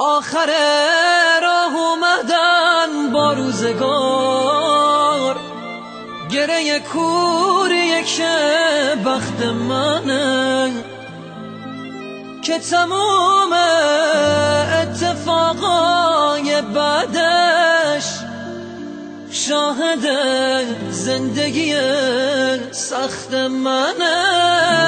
آخر راه اومدن با روزگار، گره کوریه که بخت منه که تمام اتفاقای بعدش شاهد زندگی سخت منه.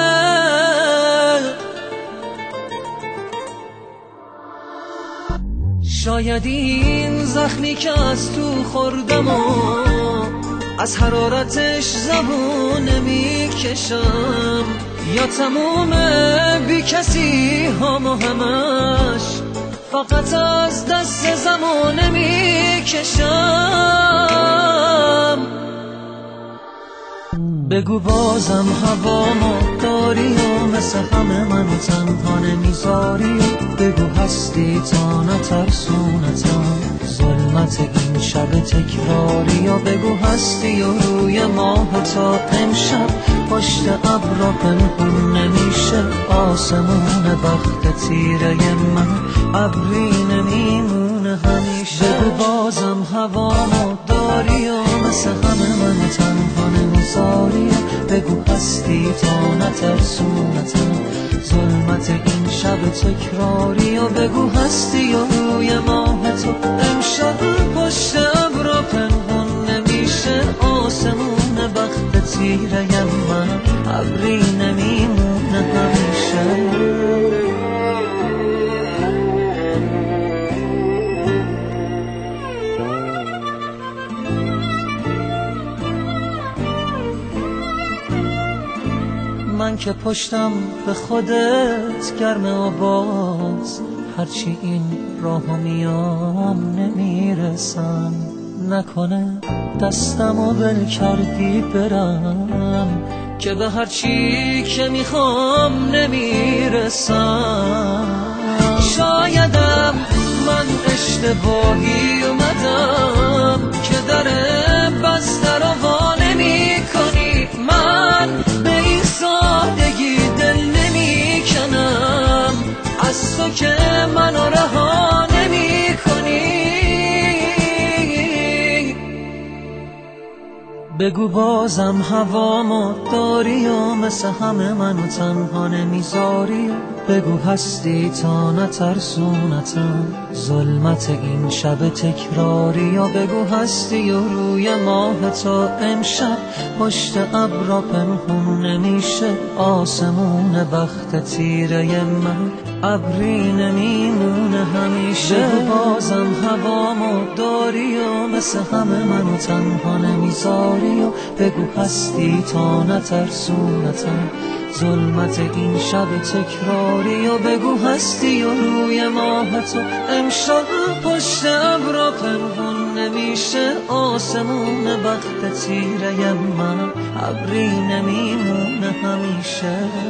شاید این زخمی که از تو خوردم و از حرارتش زبون نمیکشم، یا تموم بی کسی هم و همش فقط از دست زمان نمیکشم. بگو بازم هوامو داری و مثل همه منو تنها نمیذاری، بگو هستی تا نترسونتم ظلمت این شب تکراری، یا بگو هستی و روی ماه تا امشب پشت ابرا پنهون نمیشه آسمون بخت تیره من ابری نمیمونه همیشه. بگو بازم هوامو داری و مثل همه منو تنها نمیذاری، بگو هستی تا نترسونتم ظلمت این شب تکراری، و بگو هستی و روی ماه تو امشب پشت ابرا پنهون نمیشه آسمون بخت تیره من ابری نمیمونه همیشه. من که پشتم به خودت گرمه و باز هرچی این راهو میام نمیرسم، نکنه دستمو ول کردی برم که به هرچی که میخوام نمیرسم. شایدم من اشتباهی اومدم که در بسته رو وا نمی کنی، من به این سادگی دل نمی کنم از تو که منو رها نمی کنی. بگو بازم هوامو داری و مثل همه منو تنها نمیذاری، بگو هستی تا نترسونتم ظلمت این شب تکراری، یا بگو هستی و روی ماه تا امشب پشت ابرا پنهون نمیشه آسمون بخت تیره من ابری نمیمونه همیشه. بگو بازم هوامو داری و مثل همه منو تنها نمیذاری، و بگو هستی تا نترسونتم ظلمت این شب تکراری، و بگو هستی و روی ماه تو امشب پشت ابرا پنهون نمیشه آسمون بخت تیره من ابری نمیمونه همیشه.